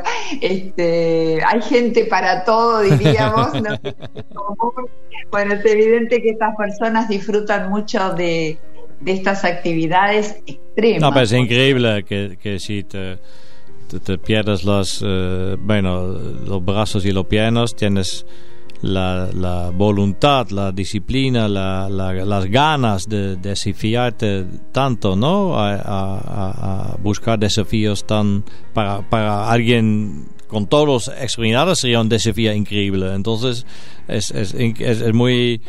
este, hay gente para todo, diríamos, ¿no? Bueno, es evidente que estas personas disfrutan mucho de, de estas actividades extremas. No, pero es increíble que, que si te, te, te pierdes los, eh, bueno, los brazos y los piernas, tienes la, la voluntad, la disciplina, la, la, las ganas de desafiarte tanto, ¿no? A, a, a buscar desafíos tan para, para alguien con todos los extraordinarios sería un desafío increíble. Entonces es, es, es, es muy,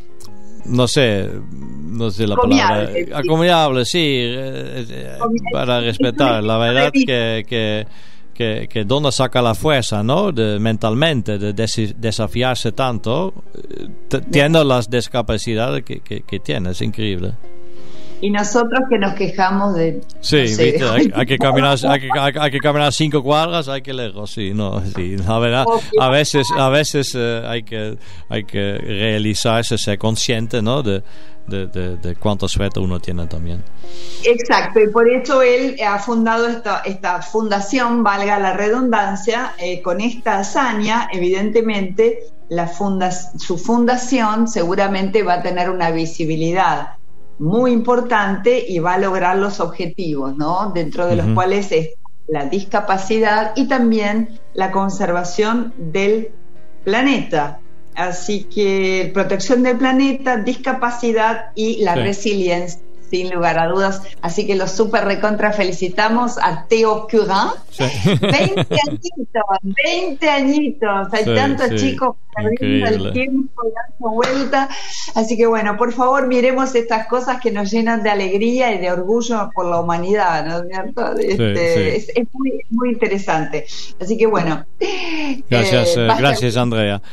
no sé, no sé la Comiable, palabra, sí. acomiable, sí, eh, eh, para respetar. La verdad que, que Que, que donde saca la fuerza, ¿no? De, mentalmente, de des- desafiarse tanto, t- teniendo las discapacidades que, que, que tiene, es increíble. Y nosotros que nos quejamos de... Sí, no sé, ¿viste? de- Hay, hay que caminar, hay que, hay, hay que caminar cinco cuadras, hay que lejos, sí, no, sí, la verdad, a veces, a veces eh, hay que, hay que realizarse, ser consciente, ¿no? De, de, de, de cuánta suerte uno tiene también. Exacto, y por eso él ha fundado esta, esta fundación, valga la redundancia, eh, con esta hazaña, evidentemente, la funda- su fundación seguramente va a tener una visibilidad muy importante y va a lograr los objetivos, ¿no? Dentro de los Uh-huh. cuales es la discapacidad y también la conservación del planeta. Así que protección del planeta, discapacidad y la Sí. resiliencia, sin lugar a dudas. Así que los súper recontra felicitamos a Theo Curin. Sí. veinte añitos, veinte añitos. Hay Sí, tantos sí, chicos perdiendo increíble. el tiempo y dando vuelta. Así que bueno, por favor, miremos estas cosas que nos llenan de alegría y de orgullo por la humanidad, ¿no es cierto? Este, sí. Es, es muy, muy interesante. Así que bueno. Gracias, eh, eh, basta- gracias Andrea.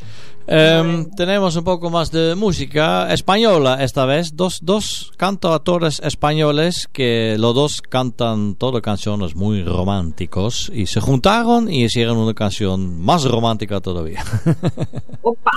Em, tenemos un poco más de música española esta vez, dos, dos cantautores españoles que los dos cantan todas canciones muy románticos y se juntaron y hicieron una canción más romántica todavía. Opa.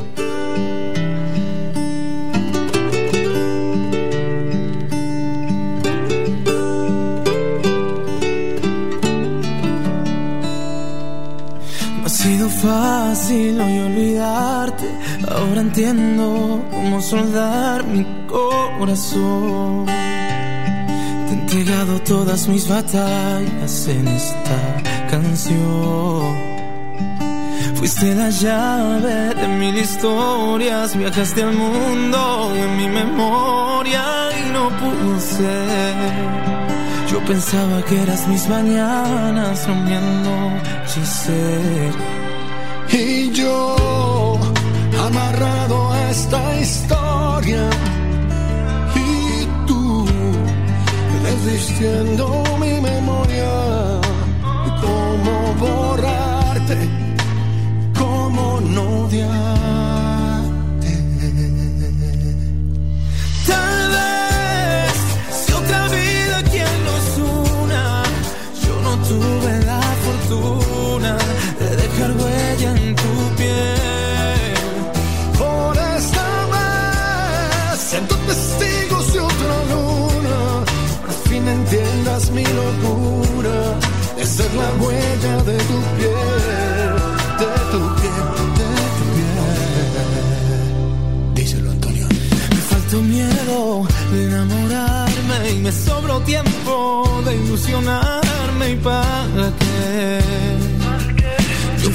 No ha sido fácil hoy olvidarte. Ahora entiendo cómo soldar mi corazón. Te he entregado todas mis batallas en esta canción. Fuiste la llave de mil historias. Viajaste al mundo en mi memoria y no pude ser. Yo pensaba que eras mis mañanas, no mi anochecer. Y yo, amarrado a esta historia, y tú, resistiendo mi memoria. ¿Cómo borrarte? ¿Cómo no odiarte? Tal vez, si otra vida quien nos una, yo no tuve la fortuna de dejar huella en tu piel. Por esta vez, siento testigos de otra luna. Por fin entiendas mi locura de ser la huella de tu piel, de tu piel, de tu piel. Díselo, Antonio. Me faltó miedo de enamorarme y me sobró tiempo de ilusionarme. ¿Y para qué?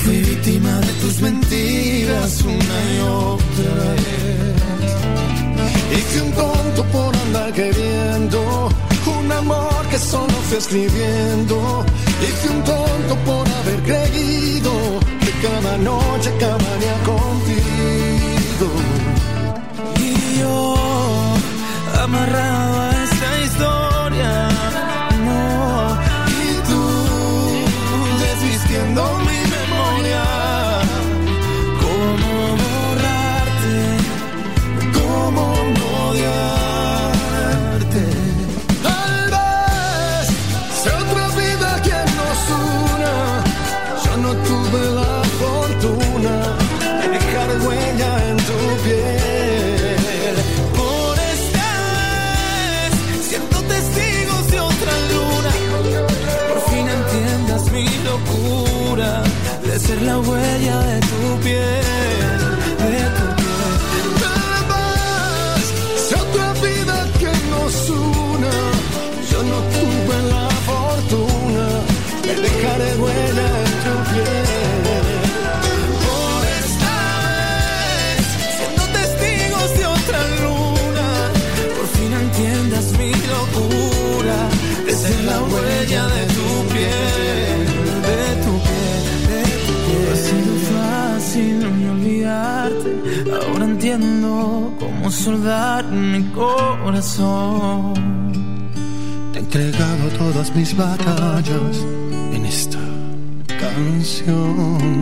fui víctima de tus mentiras una y otra vez. Y fui un tonto por andar queriendo un amor que solo fui escribiendo. Y fui un tonto por haber creído que cada noche acabaría contigo. Y yo, amarrado a esta historia, no. Y tú, desvistiendo mi memoria. ¿Cómo borrarte? ¿Cómo no odiarte? Tal vez sea otra vida quien nos una. Yo no tuve la fortuna de dejar huella en tu piel. Por esta vez siento testigos de otra luna. Por fin entiendas mi locura de ser la huella de tu piel, de tu piel. Tal vez sea otra vida que nos una. Yo no tuve la fortuna de dejar huella en tu piel. Por esta vez siendo testigos de otra luna. Por fin entiendas mi locura de ser la huella de tu piel, de tu piel, de tu piel. Ha sido fácil no olvidarte. Ahora entiendo cómo soldar mi corazón. Te he entregado todas mis batallas en esta canción.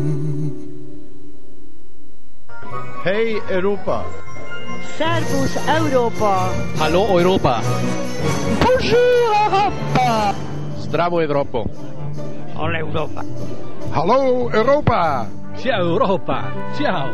Hey Europa. Servus Europa. Hallo Europa. Bonjour Europa. Zdravo Evropo. Hola Europa. Hallo Europa. Ciao Europa. Ciao.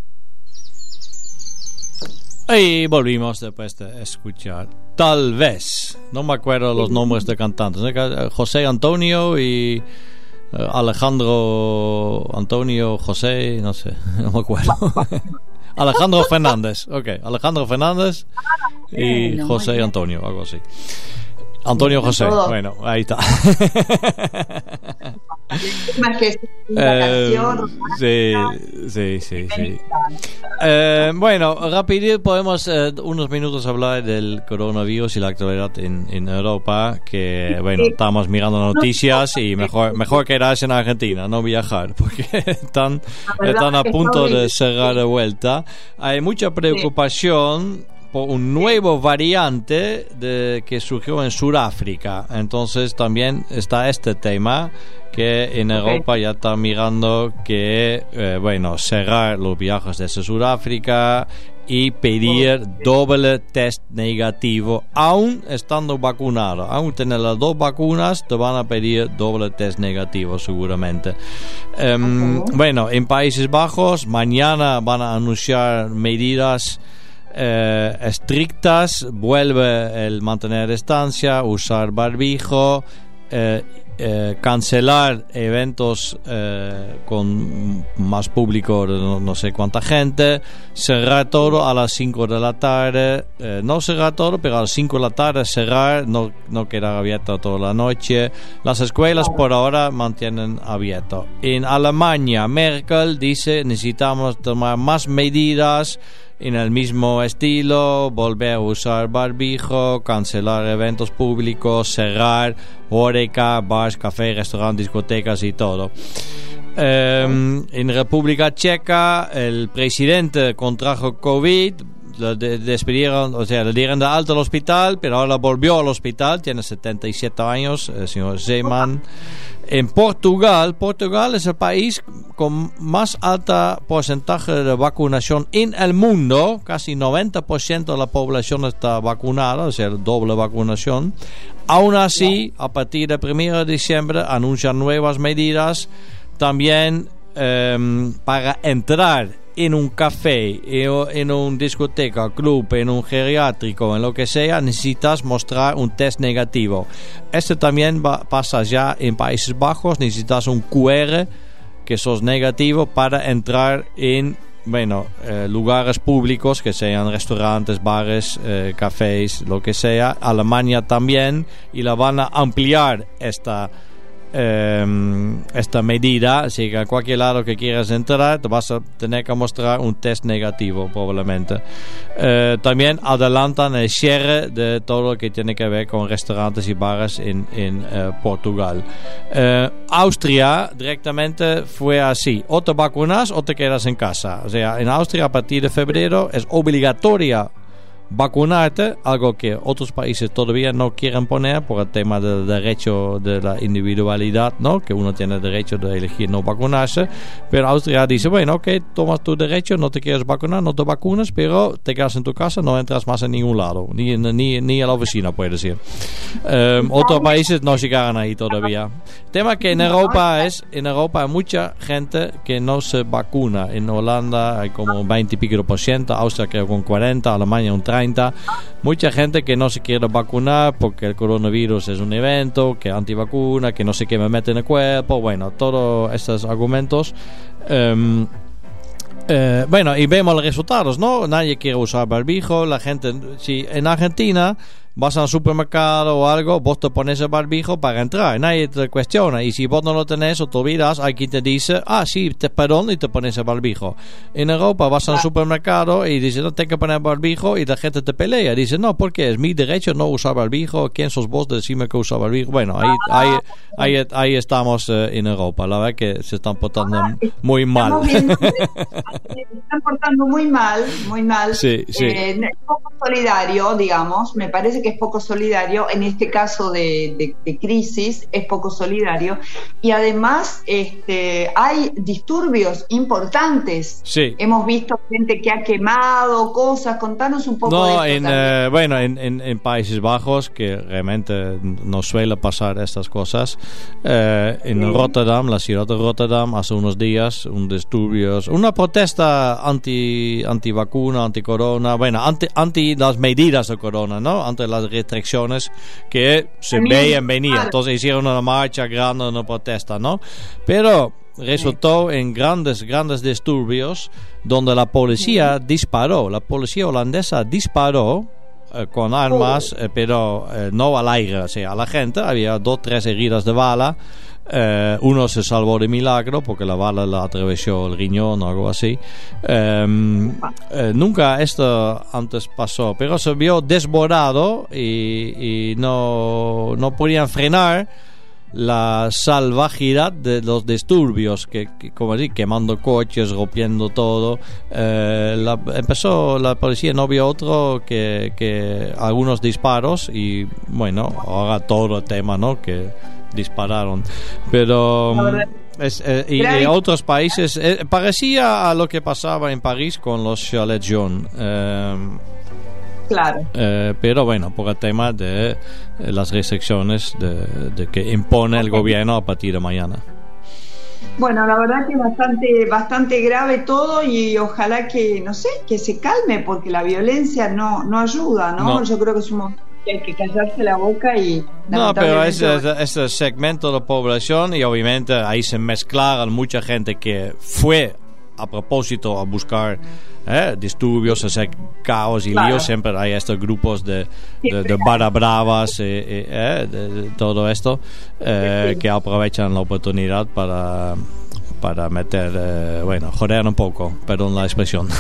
Y volvimos después de escuchar Tal vez. No me acuerdo los nombres de cantantes. José Antonio y uh, Alejandro Antonio José, no sé, no me acuerdo. Alejandro Fernández, ok, Alejandro Fernández y Bueno, José Antonio, algo así. Antonio José, Todo. bueno, ahí está. Más que una Eh, canción. sí, sí, sí, sí. Eh, bueno, rápido podemos eh, unos minutos hablar del coronavirus y la actualidad en, en Europa, que bueno, estamos mirando noticias y mejor mejor quedarse en Argentina, no viajar, porque están, están a punto de cerrar de vuelta. Hay mucha preocupación por un nuevo variante de, que surgió en Sudáfrica. Entonces también está este tema que en Europa ya está mirando que eh, bueno, cerrar los viajes desde Sudáfrica y pedir doble test negativo aún estando vacunado. Aún tener las dos vacunas te van a pedir doble test negativo seguramente. Um, bueno, en Países Bajos mañana van a anunciar medidas Eh, estrictas. Vuelve el mantener distancia, usar barbijo, eh, eh, cancelar eventos eh, con más público de no, no sé cuánta gente, cerrar todo a las cinco de la tarde, eh, no cerrar todo, pero a las cinco de la tarde cerrar, no, no quedar abierto toda la noche. Las escuelas por ahora mantienen abierto. En Alemania, Merkel dice necesitamos tomar más medidas en el mismo estilo, volver a usar barbijo, cancelar eventos públicos, cerrar horeca, bars, cafés, restaurantes, discotecas y todo. Eh, en República Checa el presidente contrajo COVID, lo de- despidieron, o sea, le dieron de alta al hospital, pero ahora volvió al hospital, tiene setenta y siete años, el señor Zeman. En Portugal, Portugal es el país con más alta porcentaje de vacunación en el mundo, casi noventa por ciento de la población está vacunada, o sea, doble vacunación. Aún así, a partir del primero de diciembre anuncian nuevas medidas también eh, para entrar en un café, en un discoteca, club, en un geriátrico, en lo que sea, necesitas mostrar un test negativo. Esto también va, pasa ya en Países Bajos, necesitas un cu erre que sos negativo para entrar en, bueno, eh, lugares públicos, que sean restaurantes, bares, eh, cafés, lo que sea. Alemania también, y la van a ampliar esta eh, esta medida, así que a cualquier lado que quieras entrar te vas a tener que mostrar un test negativo probablemente. Eh, también adelantan el cierre de todo lo que tiene que ver con restaurantes y bares en, en eh, Portugal. Eh, Austria directamente fue así: o te vacunas o te quedas en casa. O sea, en Austria a partir de febrero es obligatoria vacunarte, algo que otros países todavía no quieren poner por el tema del derecho de la individualidad, ¿no? Que uno tiene el derecho de elegir no vacunarse, pero Austria dice, bueno, ok, tomas tu derecho, no te quieres vacunar, no te vacunas, pero te quedas en tu casa, no entras más en ningún lado, ni, ni, ni a la oficina, puedes ir. Um, otros países no llegaron ahí todavía. Tema que en Europa es, en Europa hay mucha gente que no se vacuna. En Holanda hay como un veinte y pico por ciento, Austria creo con cuarenta, Alemania un treinta. Mucha gente que no se quiere vacunar porque el coronavirus es un evento, que antivacuna, que no sé qué me mete en el cuerpo, bueno, todos estos argumentos. Um, eh, bueno, y vemos los resultados, ¿no? Nadie quiere usar barbijo, la gente, si en Argentina vas al supermercado o algo, vos te pones el barbijo para entrar, nadie te cuestiona, y si vos no lo tenés o te olvidas, hay quien te dice, ah sí, te perdón, y te pones el barbijo. En Europa vas al supermercado y dices, no, tengo que poner barbijo, y la gente te pelea, dice, no, porque es mi derecho no usar barbijo, ¿quién sos vos de decirme que usar barbijo? Bueno, ahí, ahí, ahí, ahí estamos eh, en Europa, la verdad que se están portando muy mal. Se están portando muy mal, muy mal. Sí, sí. Eh, es poco solidario, digamos, me parece que es poco solidario en este caso de, de, de crisis, es poco solidario, y además este, hay disturbios importantes. Sí. Hemos visto gente que ha quemado cosas. Contanos un poco no, de esto. En, eh, bueno, en, en, en Países Bajos, que realmente no suele pasar estas cosas, eh, en sí. Rotterdam, la ciudad de Rotterdam, hace unos días, un disturbios, una protesta anti anti vacuna, anti corona, bueno, anti, anti las medidas de corona, ¿no? Ante las restricciones que se veían venir. Entonces hicieron una marcha grande, una protesta, ¿no? Pero resultó en grandes, grandes disturbios donde la policía disparó. La policía holandesa disparó eh, con armas, eh, pero eh, no al aire, o sea, a la gente. Había dos, tres heridas de bala. Eh, uno se salvó de milagro porque la bala le atravesó el riñón o algo así. Eh, eh, nunca esto antes pasó, pero se vio desbordado y, y no, no podían frenar la salvajidad de los disturbios, que, que como así, quemando coches, rompiendo todo. Eh, la, empezó la policía, no vio otro que, que algunos disparos, y bueno, ahora todo el tema, ¿no? Que dispararon, pero es, eh, y, y otros países eh, parecía a lo que pasaba en París con los Gilets jaunes, eh, claro, eh, pero bueno, por el tema de eh, las restricciones de, de que impone el gobierno a partir de mañana. Bueno, la verdad que es bastante, bastante grave todo, y ojalá que, no sé, que se calme, porque la violencia no, no ayuda, ¿no? no. Yo creo que es un momento que hay que callarse la boca y... No, pero ese, ese segmento de la población, y obviamente ahí se mezclaron mucha gente que fue a propósito a buscar eh, disturbios, hacer caos y claro. líos. Siempre hay estos grupos de, de, de barra bravas, eh, eh, de, de todo esto, eh, sí. que aprovechan la oportunidad para... para meter, eh, bueno, joder un poco, perdón la expresión.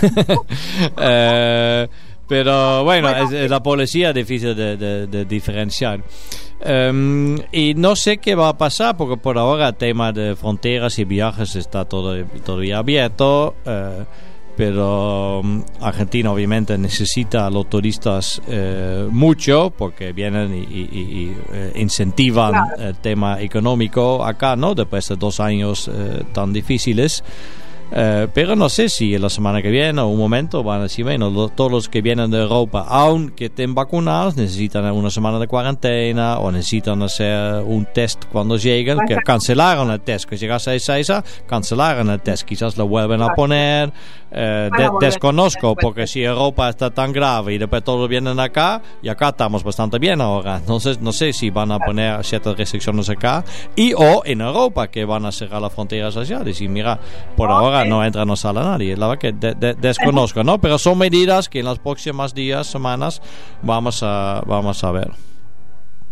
eh, pero bueno, es, es la policía difícil de, de, de diferenciar. Um, y no sé qué va a pasar, porque por ahora el tema de fronteras y viajes está todo, todavía abierto. Uh, pero um, Argentina obviamente necesita a los turistas uh, mucho, porque vienen y, y, y, y uh, incentivan claro. el tema económico acá, ¿no? Después de dos años uh, tan difíciles. Uh, pero no sé si la semana que viene o un momento van a decir, bueno, lo, todos los que vienen de Europa, aunque estén vacunados, necesitan una semana de cuarentena o necesitan hacer un test cuando lleguen, que cancelaron el test, que llegase a Ezeiza, cancelaron el test, quizás lo vuelven a poner. Uh, de, desconozco, porque si Europa está tan grave y después todos vienen acá, y acá estamos bastante bien ahora, no sé, no sé si van a poner ciertas restricciones acá, y o en Europa, que van a cerrar las fronteras allá, decir, mira, por ahora no entra, no sale nadie. La verdad que de, de, desconozco, ¿no? Pero son medidas que en los próximos días, semanas, vamos a, vamos a ver.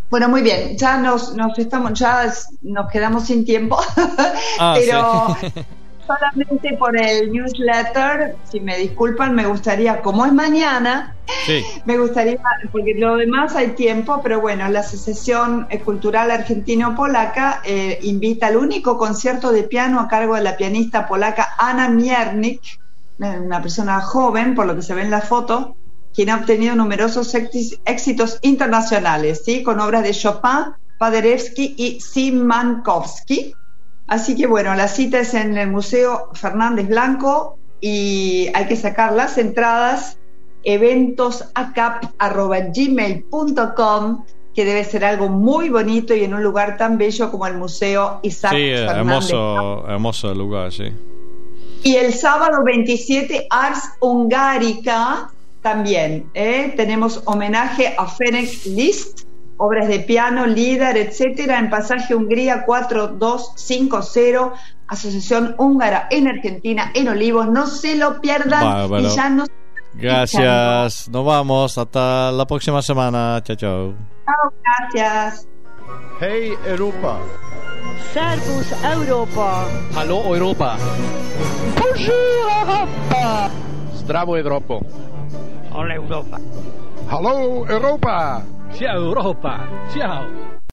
Bueno, muy bien, ya nos, nos estamos, ya nos quedamos sin tiempo, Ah, pero sí. solamente por el newsletter, si me disculpan, me gustaría, como es mañana, Sí. me gustaría, porque lo demás hay tiempo, pero bueno, la Asociación Cultural Argentino-Polaca eh, invita al único concierto de piano a cargo de la pianista polaca Anna Miernik, una persona joven, por lo que se ve en la foto, quien ha obtenido numerosos éxitos internacionales, ¿sí? Con obras de Chopin, Paderewski y Szymanowski. Así que bueno, la cita es en el Museo Fernández Blanco y hay que sacar las entradas, eventosacap arroba gmail punto com, que debe ser algo muy bonito y en un lugar tan bello como el Museo Isaac Sí, Fernández. hermoso, hermoso lugar, sí. Y el sábado veintisiete, Ars Hungarica, también, ¿eh? Tenemos homenaje a Ferenc Liszt, obras de piano, líder, etcétera, en Pasaje Hungría cuatro dos cinco cero, Asociación Húngara en Argentina, en Olivos. No se lo pierdan. Bárbaro. Y ya nos Gracias, nos vamos, hasta la próxima semana, chao, chao. Chao, gracias. Hey Europa. Servus Europa. Hallo Europa. Bonjour Europa. Zdravo Evropo. Hola Europa. Hallo Europa. Ciao Europa. Ciao.